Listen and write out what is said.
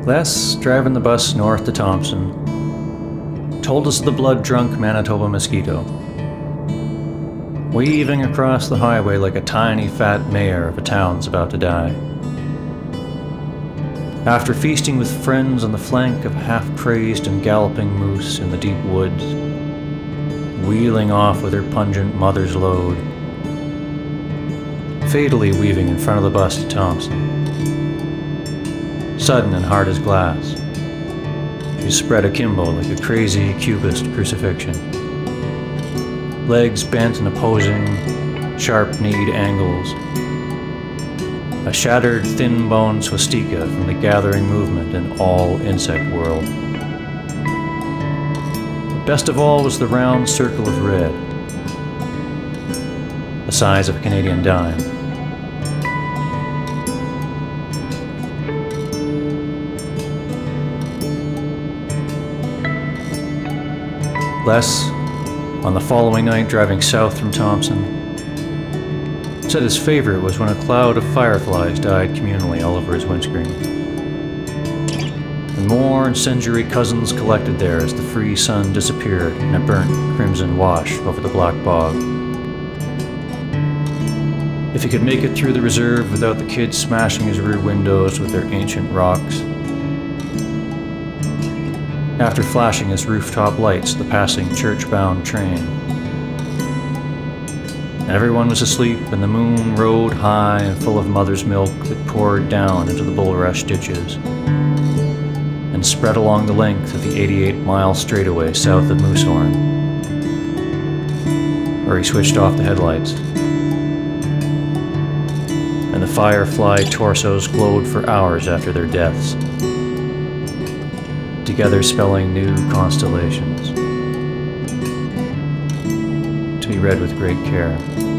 Les, driving the bus north to Thompson, told us of the blood-drunk Manitoba mosquito, weaving across the highway like a tiny fat mare of a town's about to die. After feasting with friends on the flank of half-crazed and galloping moose in the deep woods, wheeling off with her pungent mother's load, fatally weaving in front of the bus to Thompson. Sudden and hard as glass, she spread akimbo like a crazy cubist crucifixion. Legs bent in opposing, sharp-kneed angles. A shattered, thin-boned swastika from the gathering movement in all insect world. But best of all was the round circle of red, the size of a Canadian dime. Les, on the following night driving south from Thompson, said his favorite was when a cloud of fireflies died communally all over his windscreen. And more incendiary cousins collected there as the free sun disappeared in a burnt crimson wash over the black bog. If he could make it through the reserve without the kids smashing his rear windows with their ancient rocks. After flashing his rooftop lights the passing church-bound train. Everyone was asleep, and the moon rode high and full of mother's milk that poured down into the bulrush ditches and spread along the length of the 88-mile straightaway south of Moosehorn, where he switched off the headlights. And the firefly torsos glowed for hours after their deaths, together spelling new constellations, to be read with great care.